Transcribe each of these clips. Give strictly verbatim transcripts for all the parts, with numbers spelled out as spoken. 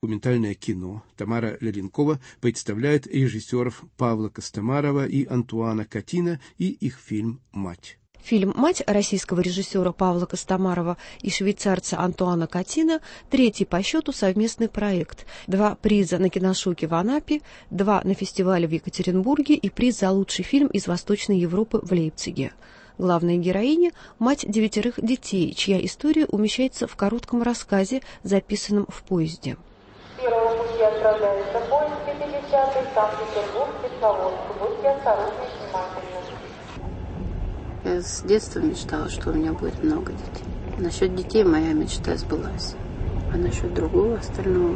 документальное кино. Тамара Леренкова представляет режиссеров Павла Костомарова и Антуана Катина и их фильм «Мать». Фильм «Мать» российского режиссера Павла Костомарова и швейцарца Антуана Катина – третий по счету совместный проект. Два приза на киношоке в Анапе, два на фестивале в Екатеринбурге и приз за лучший фильм из Восточной Европы в Лейпциге. Главная героиня – мать девятерых детей, чья история умещается в коротком рассказе, записанном в поезде. Первого пути отправляется поезд пятидесятый, Санкт-Петербург, Кисловодск. Будьте осторожны и внимательны. Я с детства мечтала, что у меня будет много детей. Насчет детей моя мечта сбылась. А насчет другого, остального...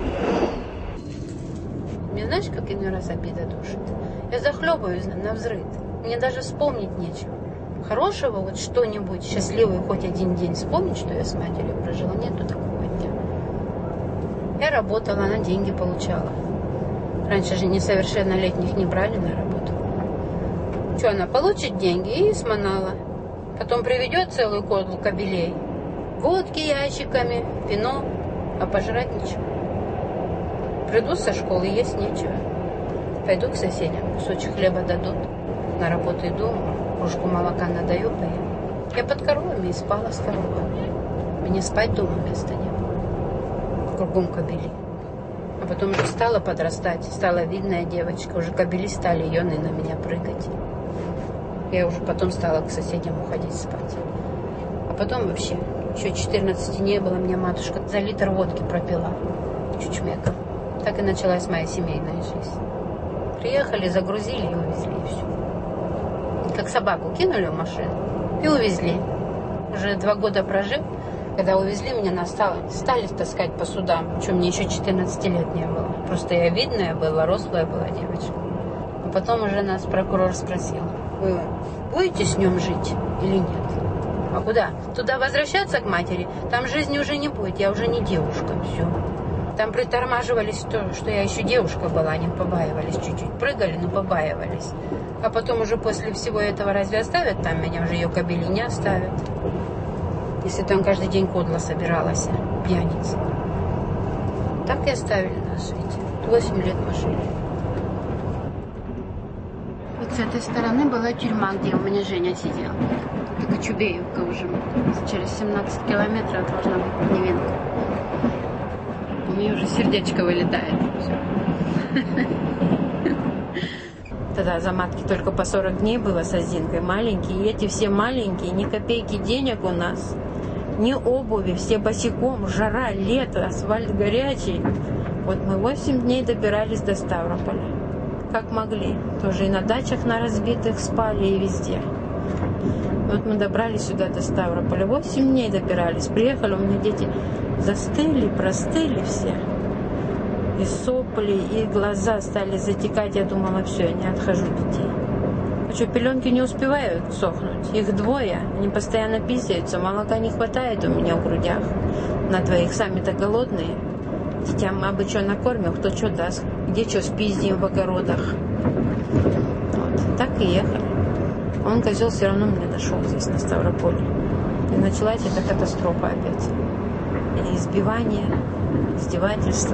Мне знаешь, как иной раз обида душит? Я захлебываюсь на взрыв. Мне даже вспомнить нечего. Хорошего, вот что-нибудь, счастливый хоть один день вспомнить, что я с матерью прожила, нету такого дня. Я работала, она деньги получала. Раньше же несовершеннолетних не брали на работу. Что, она получит деньги и сманала. Потом приведет целую кодлу кобелей. Водки ящиками, вино, а пожрать ничего. Приду со школы, есть нечего. Пойду к соседям, кусочек хлеба дадут. На работу иду, кружку молока надаю, поем. Я под коровами и спала с коровами. Мне спать дома места не было. Кругом кобели. А потом уже стала подрастать, стала видная девочка. Уже кобели стали юные на меня прыгать. Я уже потом стала к соседям уходить спать. А потом вообще, еще четырнадцати не было, мне матушка за литр водки пропила. Чучмека. Так и началась моя семейная жизнь. Приехали, загрузили и увезли, и все. Как собаку кинули в машину и увезли. Уже два года прожив, когда увезли, меня настало, стали таскать по судам. Что мне еще четырнадцати лет не было. Просто я видная была, рослая была девочка. А потом уже нас прокурор спросил: вы будете с ним жить или нет? А куда? Туда возвращаться к матери? Там жизни уже не будет, я уже не девушка, все. Там притормаживались то, что я еще девушка была, они побаивались чуть-чуть. Прыгали, но побаивались. А потом уже после всего этого разве оставят там меня? Уже ее кобели не оставят. Если там каждый день кодла собиралась, пьяница. Так и оставили нас жить. Восемь лет пошли. Вот с этой стороны была тюрьма, где у меня Женя сидела. Только Чубеевка уже. Через семнадцать километров должна быть Невинка. У меня уже сердечко вылетает. Тогда за матки только по сорок дней было с Азинкой. Маленькие. И эти все маленькие. Ни копейки денег у нас. Ни обуви. Все босиком. Жара, лето, асфальт горячий. Вот мы восемь дней добирались до Ставрополя. Как могли. Тоже и на дачах на разбитых спали, и везде. Вот мы добрались сюда до Ставрополя. Восемь дней добирались. Приехали, у меня дети застыли, простыли все. И сопли, и глаза стали затекать. Я думала, все, я не отхожу детей. А что, пеленки не успевают сохнуть? Их двое, они постоянно писаются. Молока не хватает у меня в грудях. На двоих, сами-то голодные. Детям мы бы что накормим, кто что даст. Где что спиздим в огородах. Вот, так и ехали. Он, козел, все равно меня нашел здесь, на Ставрополе. И началась эта катастрофа опять. И избивание, издевательство.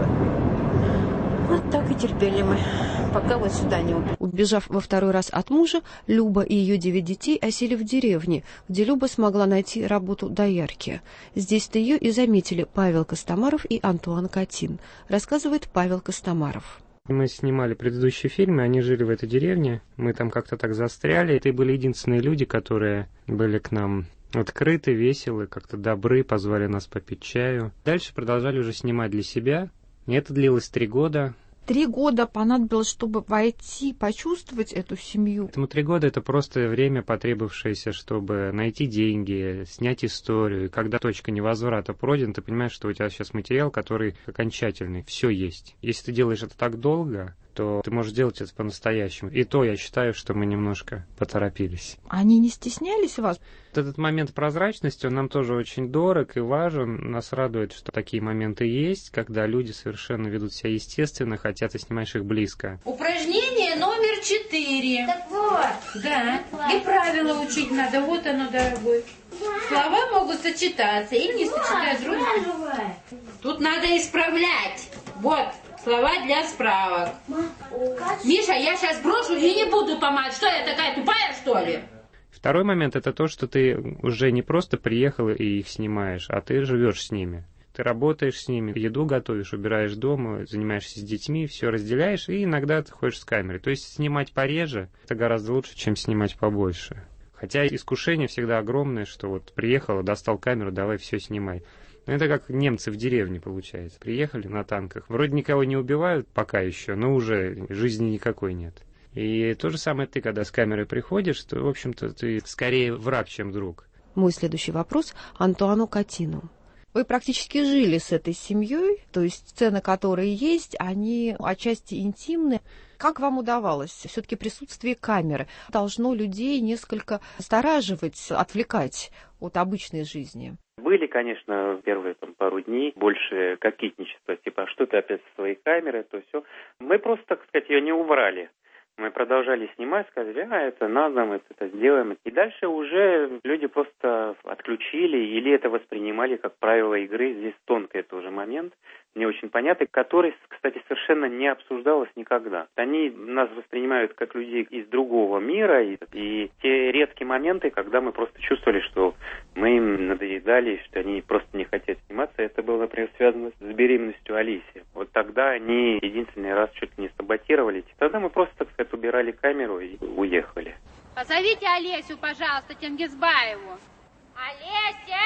Вот так и терпели мы, пока вот сюда не убили. Убежав во второй раз от мужа, Люба и ее девять детей осели в деревне, где Люба смогла найти работу доярки. Здесь-то ее и заметили Павел Костомаров и Антуан Катин, рассказывает Павел Костомаров. Мы снимали предыдущие фильмы, они жили в этой деревне, мы там как-то так застряли. Это были единственные люди, которые были к нам открыты, веселы, как-то добры, позвали нас попить чаю. Дальше продолжали уже снимать для себя. И это длилось три года. Три года понадобилось, чтобы войти, почувствовать эту семью. Этому три года это просто время, потребовавшееся, чтобы найти деньги, снять историю. И когда точка невозврата пройдена, ты понимаешь, что у тебя сейчас материал, который окончательный, все есть. Если ты делаешь это так долго, то ты можешь делать это по-настоящему. И то я считаю, что мы немножко поторопились. Они не стеснялись вас? Вот этот момент прозрачности, он нам тоже очень дорог и важен. Нас радует, что такие моменты есть, когда люди совершенно ведут себя естественно, хотя ты снимаешь их близко. Упражнение номер четыре. Так вот. Да. И правила учить надо. Вот оно, дорогой. Слова могут сочетаться или не сочетать друг с другом. Тут надо исправлять. Вот, слова для справок. Миша, я сейчас брошу и не буду помать. Что, я такая тупая, что ли? Второй момент – это то, что ты уже не просто приехал и их снимаешь, а ты живешь с ними. Ты работаешь с ними, еду готовишь, убираешь дома, занимаешься с детьми, все разделяешь, и иногда ты ходишь с камерой. То есть снимать пореже – это гораздо лучше, чем снимать побольше. Хотя искушение всегда огромное, что вот приехал, достал камеру, давай все снимай. Но это как немцы в деревне, получается. Приехали на танках. Вроде никого не убивают пока еще, но уже жизни никакой нет. И то же самое ты, когда с камерой приходишь, то, в общем-то, ты скорее враг, чем друг. Мой следующий вопрос Антуану Катину. Вы практически жили с этой семьей, то есть сцены, которые есть, они отчасти интимны. Как вам удавалось? Все-таки присутствие камеры должно людей несколько настораживать, отвлекать от обычной жизни. Были, конечно, первые там, пару дней больше кокетничества, типа, а что ты опять со своей камерой, то все. Мы просто, так сказать, ее не убрали. Мы продолжали снимать, сказали, а, это надо, мы это сделаем. И дальше уже люди просто отключили или это воспринимали как правило игры. Здесь тонкий тоже момент, не очень понятный, который, кстати, совершенно не обсуждалось никогда. Они нас воспринимают как людей из другого мира, и, и те редкие моменты, когда мы просто чувствовали, что мы им надоедали, что они просто не хотят сниматься, это было, например, связано с беременностью Алиси. Вот тогда они единственный раз чуть ли не саботировали. Тогда мы просто, так сказать, убирали камеру и уехали. Позовите Олесю, пожалуйста, Тенгизбаеву. Олеся!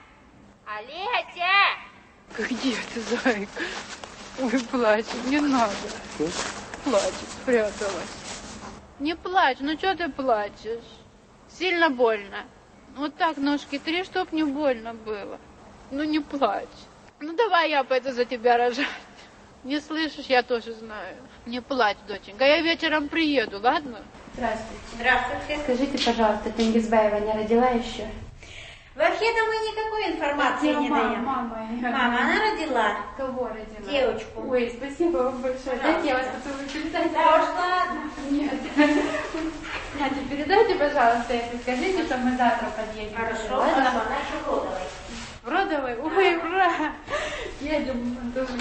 Олеся! Где ты, зайка? Ой, плачет, не надо. Что? Плачет, спряталась. Не плачь, ну что ты плачешь? Сильно больно. Вот так ножки три, чтоб не больно было. Ну не плачь. Ну давай я пойду за тебя рожать. Не слышишь, я тоже знаю. Не плачь, доченька, я вечером приеду, ладно? Здравствуйте. Здравствуйте. Скажите, пожалуйста, Тенгизбаева не родила еще? Вообще-то мы никакой информации Мама, не даем. Мама, Мама, она родила. Кого родила? Девочку. Ой, спасибо вам большое. Дайте я вас поцелую. Передайте. Да уж ладно. Нет. Надя, передайте, пожалуйста, если скажите, что мы завтра подъедем. Хорошо, ладно? хорошо, наша в Родовой. В Родовой? Ой, ура! Едем.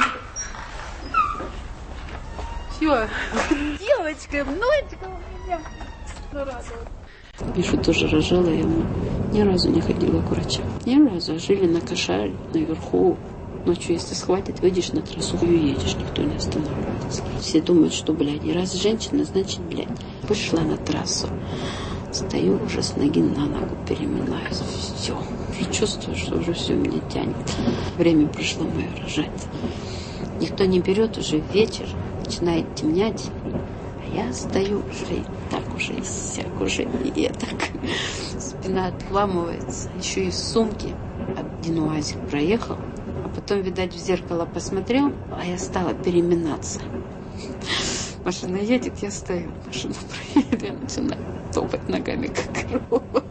Все. Девочка, внучка у меня. Ну, радует. Мишу тоже рожала, я ни разу не ходила к врачам. Ни разу. Жили на Кашаре, наверху. Ночью, если схватит, выйдешь на трассу и уедешь, никто не останавливается. Все думают, что, блядь, раз женщина, значит, блядь. Вышла на трассу. Стою уже с ноги на ногу, переминаюсь. Все. Уже чувствую, что уже все меня тянет. Время пришло мое рожать. Никто не берет, уже вечер. Начинает темнять. А я стою уже и так уже, и сяк уже, и так. Спина отламывается. Еще и в сумке. Один уазик проехал. А потом, видать, в зеркало посмотрел, а я стала переминаться. Машина едет, я стою. Машина проедет, я начинаю топать ногами, как корова.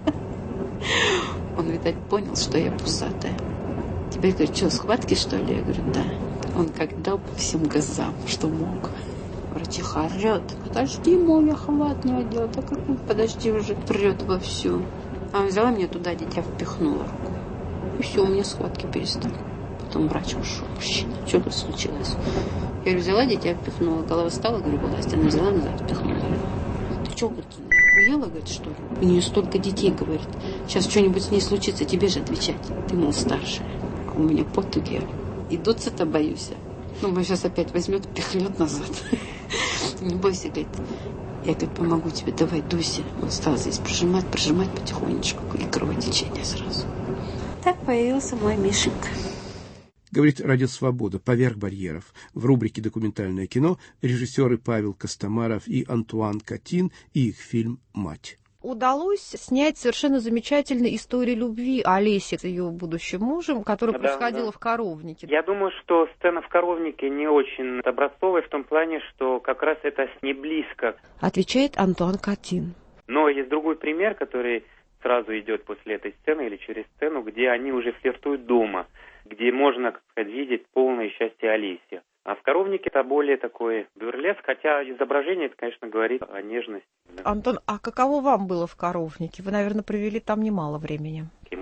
Он, видать, понял, что я пузатая. Теперь, говорит, что, схватки, что ли? Я говорю, да. Он как дал по всем газам, что мог. Врачиха орет. Подожди, мол, я халат не одела. Так как подожди уже. Прет вовсю. А взяла меня туда, дитя впихнула руку. И все, у меня схватки перестали. Потом врач ушел. Мужчина, что тут случилось? Я говорю, взяла дитя, впихнула. Голова стала, говорю, власть. Она взяла назад, впихнула. Ты что, говорит, охуела, говорит, что ли? У нее столько детей, говорит. Сейчас что-нибудь с ней случится, тебе же отвечать. Ты, мол, старшая. А у меня потуги. И дуться-то боюсь. Ну, сейчас опять возьмет, пихнет назад. Не бойся, говорит. Я, говорит, помогу тебе, давай, дуйся. Он стал здесь прижимать, прижимать потихонечку. И кровотечение сразу. Так появился мой Мишенька. Говорит Радио Свобода «Поверх барьеров». В рубрике «Документальное кино» режиссеры Павел Костомаров и Антуан Катин и их фильм «Мать». Удалось снять совершенно замечательную историю любви Олеси с ее будущим мужем, которая да, происходила да. в коровнике. Я думаю, что сцена в коровнике не очень образцовая в том плане, что как раз это не близко. Отвечает Антуан Катин. Но есть другой пример, который сразу идет после этой сцены или через сцену, где они уже флиртуют дома, где можно, как сказать, видеть полное счастье Олеси. А в коровнике это более такой бурлеск, хотя изображение, это, конечно, говорит о нежности. Да. Антон, а каково вам было в коровнике? Вы, наверное, провели там немало времени. И мы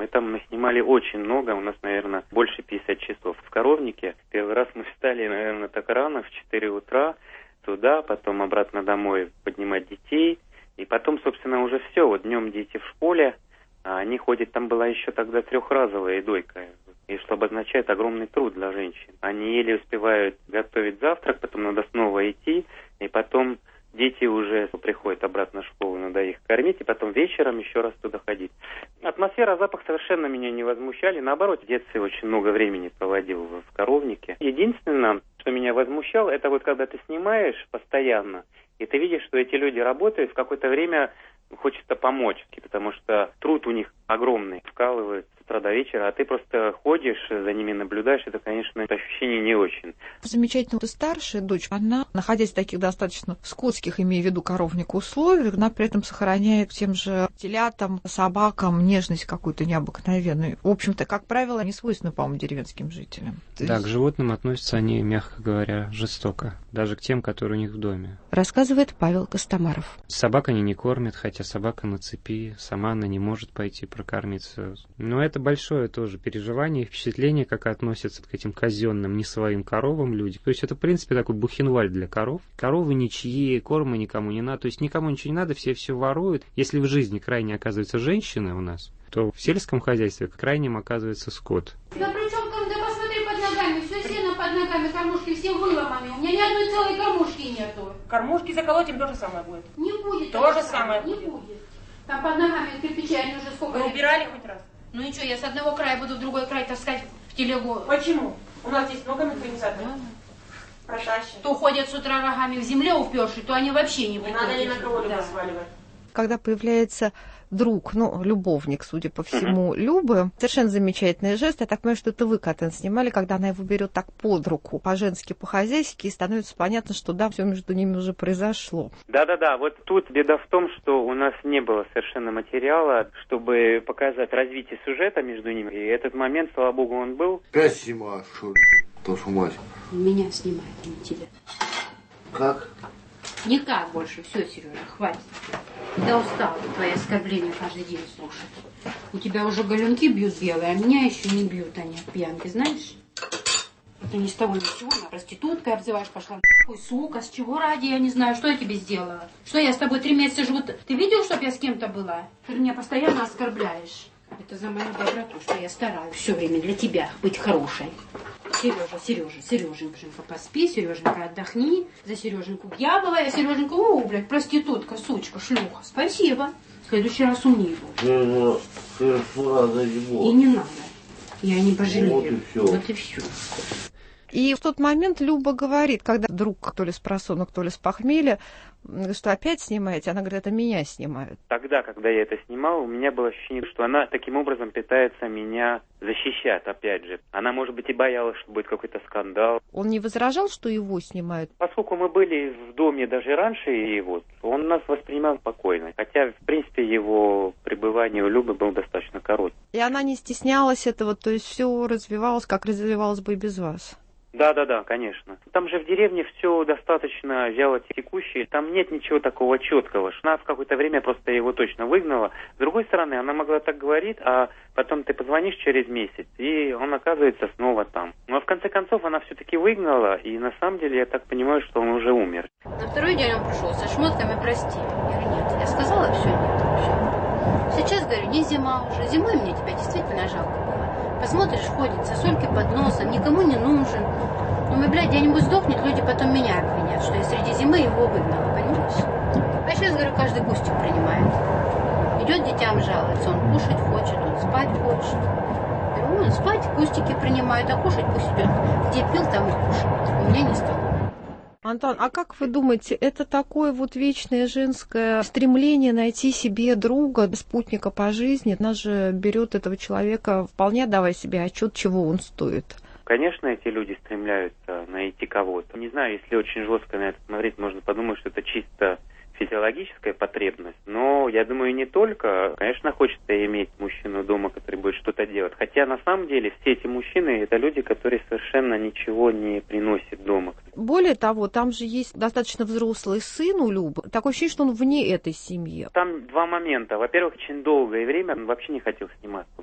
и там мы снимали очень много, у нас, наверное, больше пятьдесят часов в коровнике. Первый раз мы встали, наверное, так рано, в четыре утра, туда, потом обратно домой поднимать детей, и потом, собственно, уже все, вот днем дети в школе, а они ходят, там была еще тогда трехразовая дойка, и что обозначает огромный труд для женщин. Они еле успевают готовить завтрак, потом надо снова идти, и потом дети уже приходят обратно в школу, надо их кормить, и потом вечером еще раз туда ходить. Атмосфера, запах совершенно меня не возмущали. Наоборот, в детстве очень много времени проводил в коровнике. Единственное, что меня возмущало, это вот когда ты снимаешь постоянно, и ты видишь, что эти люди работают, в какое-то время хочется помочь, потому что труд у них огромный, вкалывают с утра до вечера, а ты просто ходишь, за ними наблюдаешь, это, конечно, это ощущение не очень. Замечательно, что старшая дочь, она, находясь в таких достаточно скотских, имея в виду коровник, условиях, она при этом сохраняет тем же телятам, собакам нежность какую-то необыкновенную. В общем-то, как правило, не свойственно, по-моему, деревенским жителям. То да, есть... к животным относятся они, мягко говоря, жестоко, даже к тем, которые у них в доме. Рассказывает Павел Костомаров. Собак они не кормят, хотя собака на цепи, сама она не может пойти прокормиться. Но это большое тоже переживание и впечатление, как относятся к этим казенным, не своим коровам люди. То есть это, в принципе, такой бухенвальд для коров. Коровы ничьи, корма никому не надо. То есть никому ничего не надо, все все воруют. Если в жизни крайне оказываются женщины у нас, то в сельском хозяйстве крайним оказывается скот. Да при чем, да посмотри под ногами, все сено под ногами, кормушки все выломаны. У меня ни одной целой кормушки нету. Кормушки заколоть им то же самое будет. Не будет. То же самое не будет. будет. Там под ногами кирпичи, они уже сколько... Вы убирали хоть раз? Ну и что, я с одного края буду в другой край таскать в телегу. Почему? У нас здесь много механизаторов. Да. Протащим. То ходят с утра рогами в земле уперши, то они вообще не будут. Не надо ни на кого да. сваливать. Когда появляется друг, ну, любовник, судя по всему, Любы, совершенно замечательный жест. Я так понимаю, что это вы, Катен, снимали, когда она его берет так под руку, по-женски, по-хозяйски, и становится понятно, что да, все между ними уже произошло. Да-да-да, вот тут беда в том, что у нас не было совершенно материала, чтобы показать развитие сюжета между ними. И этот момент, слава богу, он был. Опять снимаешь, что ли? Твою мать. Меня снимает, не тебя. Как? Никак больше. Все, Сережа, хватит. Я устала твои оскорбления каждый день слушать. У тебя уже галюнки бьют белые, а меня еще не бьют они от пьянки, знаешь? Ты ни с того ни с сего, на проституткой обзываешь, пошла нахуй, сука, с чего ради, я не знаю, что я тебе сделала. Что я с тобой три месяца живу, ты видел, чтоб я с кем-то была? Ты меня постоянно оскорбляешь. Это за мою доброту, что я стараюсь все время для тебя быть хорошей. Сережа, Сережа, Сереженька, поспи, Сереженька, отдохни. За Сереженьку я была, а Сереженька, о, блядь, проститутка, сучка, шлюха. Спасибо. В следующий раз умнее буду. И не надо. Я не пожалею. Вот и все. Вот и все. И в тот момент Люба говорит, когда друг то ли с просонок, то ли с похмелья, что опять снимаете, она говорит, это меня снимают. Тогда, когда я это снимал, у меня было ощущение, что она таким образом пытается меня защищать, опять же. Она, может быть, и боялась, что будет какой-то скандал. Он не возражал, что его снимают? Поскольку мы были в доме даже раньше его, он нас воспринимал спокойно. Хотя, в принципе, его пребывание у Любы было достаточно коротким. И она не стеснялась этого, то есть все развивалось, как развивалось бы и без вас? Да, да, да, конечно. Там же в деревне все достаточно вяло текущее. Там нет ничего такого четкого. Она в какое-то время просто его точно выгнала. С другой стороны, она могла так говорить, а потом ты позвонишь через месяц, и он оказывается снова там. Но в конце концов она все-таки выгнала, и на самом деле я так понимаю, что он уже умер. На второй день он пришел со шмотками, прости. Я говорю, нет, я сказала, все, нет, все. Сейчас, говорю, не зима уже. Зимой мне тебя действительно жалко было. Посмотришь, ходит, сосульки под носом, никому не нужен. Думаю, блядь, где-нибудь сдохнет, люди потом меня обвинят, что я среди зимы его выгнала, понимаешь? А сейчас, говорю, каждый кустик принимает. Идет детям жалуется, он кушать хочет, он спать хочет. Я говорю, он спать, кустики принимает, а кушать пусть идет. Где пил, там и кушает. У меня не стало. Антон, а как вы думаете, это такое вот вечное женское стремление найти себе друга, спутника по жизни? Она же берет этого человека, вполне отдавая себе отчет, чего он стоит. Конечно, эти люди стремляются найти кого-то. Не знаю, если очень жестко на это смотреть, можно подумать, что это чисто физиологическая потребность, но я думаю, не только. Конечно, хочется иметь мужчину дома, который будет что-то делать. Хотя на самом деле все эти мужчины — это люди, которые совершенно ничего не приносят дома. Более того, там же есть достаточно взрослый сын у Любы. Такое ощущение, что он вне этой семьи. Там два момента. Во-первых, очень долгое время он вообще не хотел сниматься.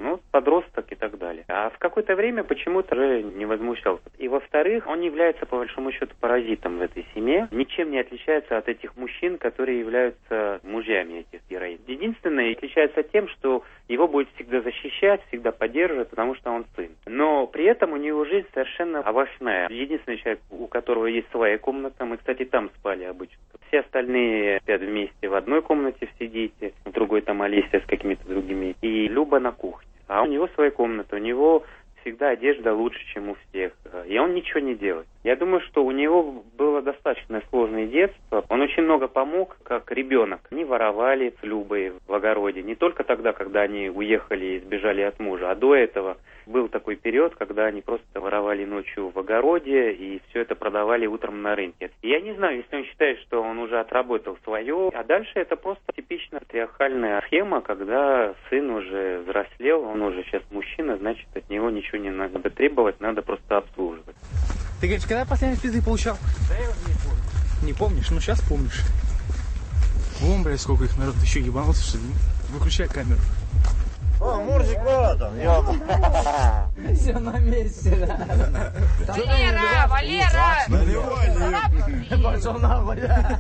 ну, подросток и так далее. А в какое-то время почему-то уже не возмущался. И во-вторых, он является, по большому счету, паразитом в этой семье. Ничем не отличается от этих мужчин, которые являются мужьями этих героинь. Единственное, отличается тем, что его будет всегда защищать, всегда поддерживать, потому что он сын. Но при этом у него жизнь совершенно овощная. Единственный человек, у которого есть своя комната, мы, кстати, там спали обычно. Все остальные спят вместе в одной комнате все дети, в другой там Олеся с какими-то другими, и Люба на кухне. А у него своя комната, у него всегда одежда лучше, чем у всех, и он ничего не делает. Я думаю, что у него было достаточно сложное детство. Он очень много помог, как ребенок. Они воровали с Любой в огороде. Не только тогда, когда они уехали и сбежали от мужа, а до этого был такой период, когда они просто воровали ночью в огороде и все это продавали утром на рынке. И я не знаю, если он считает, что он уже отработал свое, а дальше это просто типичная патриархальная схема, когда сын уже взрослел, он уже сейчас мужчина, значит, от него ничего не надо требовать, надо просто обслуживать. Ты говоришь, когда последний пизды получал? Да я уже не помню. Не помнишь? Ну сейчас помнишь. Вон, блядь, сколько их народ, еще ебанулся, что ли? Выключай камеру. О, Мурзик, вот он, ёб. Все на месте, да. Валера, Валера! Наливай, пошел нахуй,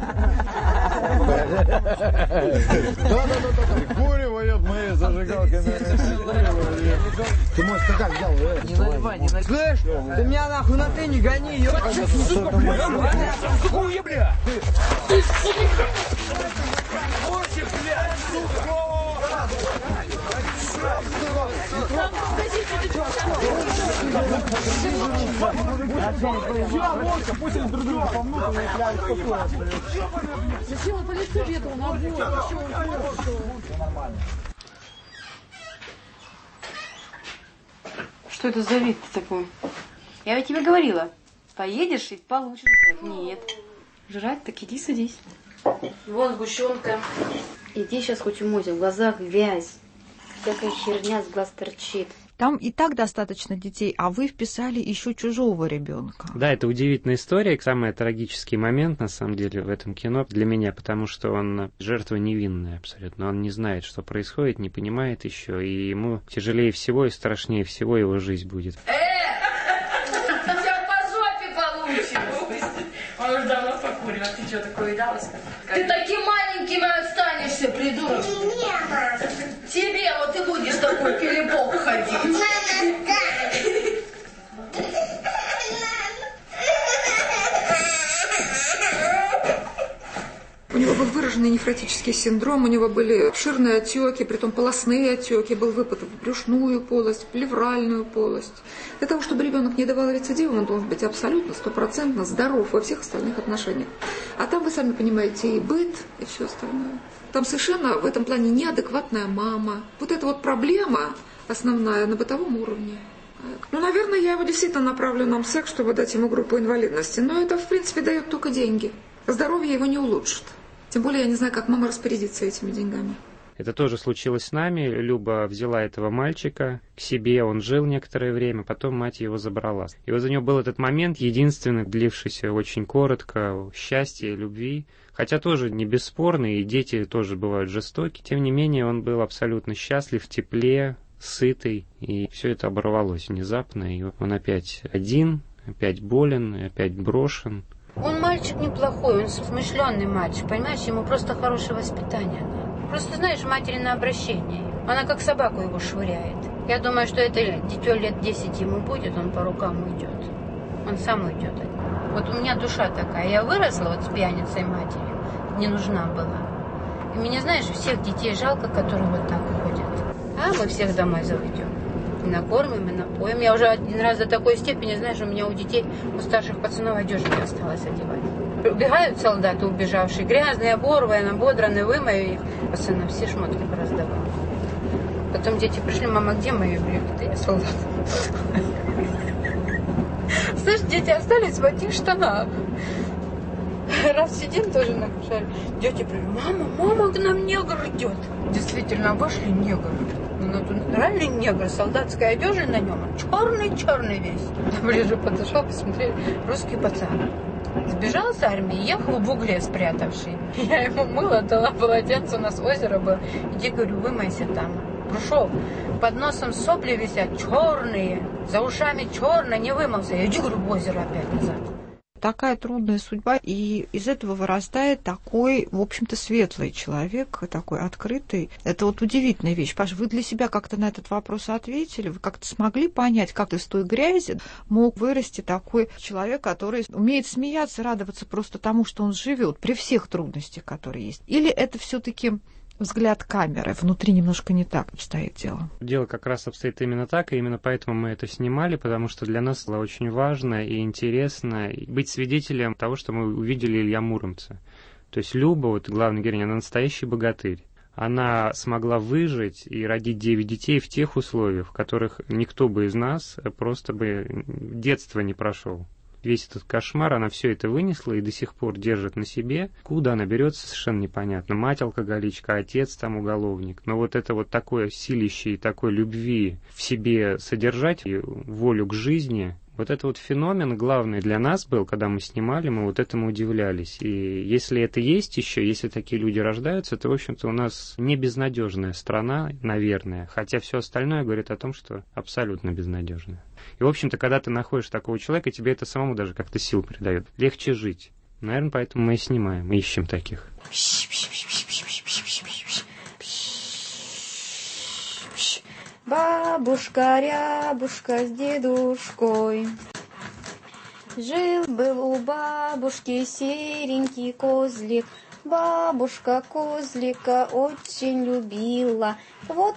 прикуривают мои зажигалками. Ты мой стакан взял, не наливай, не наливай. Слышь, ты меня нахуй на ты не гони, ёб. Сука, бля! Хуя, бля! Ты, сука! Мурзик, блядь, сука! Зачем он по лицу бегал на обоих? Что это за вид такой? Я ведь тебе говорила, поедешь и получишь, блядь. Нет. Жрать, так иди садись. Вон сгущенка. Иди сейчас хоть умойся, в глазах вязь. Всякая херня с глаз торчит. Там и так достаточно детей, а вы вписали еще чужого ребенка. Да, это удивительная история. Самый трагический момент, на самом деле, в этом кино для меня, потому что он жертва невинная абсолютно. Он не знает, что происходит, не понимает еще, и ему тяжелее всего и страшнее всего его жизнь будет. Сейчас по жопе получишь. Он уже давно покурил. Ты что, такое видалась? Ты таким маленьким останешься, придурок. Тебе вот ты будешь такой перебок ходить. У него был выраженный нефротический синдром, у него были обширные отеки, притом полостные отеки, был выпад в брюшную полость, в плевральную полость. Для того, чтобы ребенок не давал рецидива, он должен быть абсолютно, стопроцентно здоров во всех остальных отношениях. А там, вы сами понимаете, и быт, и все остальное. Там совершенно в этом плане неадекватная мама. Вот эта вот проблема основная на бытовом уровне. Ну, наверное, я его действительно направлю на МСЭК, чтобы дать ему группу инвалидности. Но это, в принципе, дает только деньги. Здоровье его не улучшит. Тем более я не знаю, как мама распорядится этими деньгами. Это тоже случилось с нами. Люба взяла этого мальчика к себе, он жил некоторое время, потом мать его забрала. И вот у него был этот момент, единственный, длившийся очень коротко, счастья и любви. Хотя тоже не бесспорный, и дети тоже бывают жестоки. Тем не менее, он был абсолютно счастлив, в тепле, сытый. И все это оборвалось внезапно. И он опять один, опять болен, опять брошен. Он мальчик неплохой, он смышленый мальчик, понимаешь, ему просто хорошее воспитание надо. Просто, знаешь, матери на обращение. Она как собаку его швыряет. Я думаю, что это дитё лет десять ему будет, он по рукам уйдет. Он сам уйдет. Вот у меня душа такая. Я выросла вот с пьяницей матерью, не нужна была. И мне, знаешь, всех детей жалко, которые вот так ходят. А мы всех домой заведем. И накормим, и напоим. Я уже один раз до такой степени, знаешь, у меня у детей, у старших пацанов одежды не осталось одевать. Убегают солдаты, убежавшие, грязные, оборванные, ободранные, вымою их. Пацаны все шмотки пораздавали. Потом дети пришли, мама, где мои брюки? Я солдат. Слышь, дети остались в одних штанах. Раз сидим тоже на кушаре. Дети пришли, мама, мама, к нам негр идет. Действительно, вошли негр. Ну, натуральный негр, солдатская одежда на нем, черный-черный весь. Ближе подошел, посмотрели, русский пацан. Сбежал с армии, ехал в угле спрятавший. Я ему мыло дала, полотенце, у нас озеро было. Иди, говорю, вымойся там. пришел, под носом сопли висят черные, за ушами черные, не вымылся. Я иди, говорю, в озеро опять назад. Такая трудная судьба, и из этого вырастает такой, в общем-то, светлый человек, такой открытый. Это вот удивительная вещь. Паш, вы для себя как-то на этот вопрос ответили? Вы как-то смогли понять, как из той грязи мог вырасти такой человек, который умеет смеяться, радоваться просто тому, что он живет, при всех трудностях, которые есть? Или это все-таки взгляд камеры, внутри немножко не так обстоит дело? Дело как раз обстоит именно так, и именно поэтому мы это снимали, потому что для нас было очень важно и интересно быть свидетелем того, что мы увидели Илья Муромца. То есть Люба, вот главная героиня, она настоящий богатырь. Она смогла выжить и родить девять детей в тех условиях, в которых никто бы из нас просто бы детства не прошел. Весь этот кошмар, она все это вынесла и до сих пор держит на себе. Куда она берется, совершенно непонятно. Мать алкоголичка, отец там уголовник. Но вот это вот такое силище и такой любви в себе содержать, и волю к жизни, вот это вот феномен главный для нас был, когда мы снимали, мы вот этому удивлялись. И если это есть еще, если такие люди рождаются, то, в общем-то, у нас не безнадежная страна, наверное. Хотя все остальное говорит о том, что абсолютно безнадежная. И, в общем-то, когда ты находишь такого человека, тебе это самому даже как-то сил придает. Легче жить. Наверное, поэтому мы и снимаем, ищем таких. Бабушка, рябушка с дедушкой. Жил-был у бабушки серенький козлик. Бабушка козлика очень любила. Вот...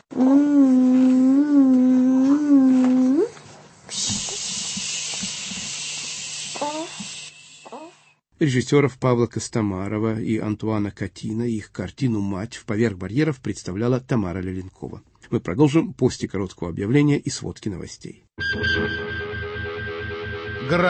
Режиссеров Павла Костомарова и Антуана Катина и их картину «Мать» в «Поверх барьеров» представляла Тамара Леленкова. Мы продолжим после короткого объявления и сводки новостей.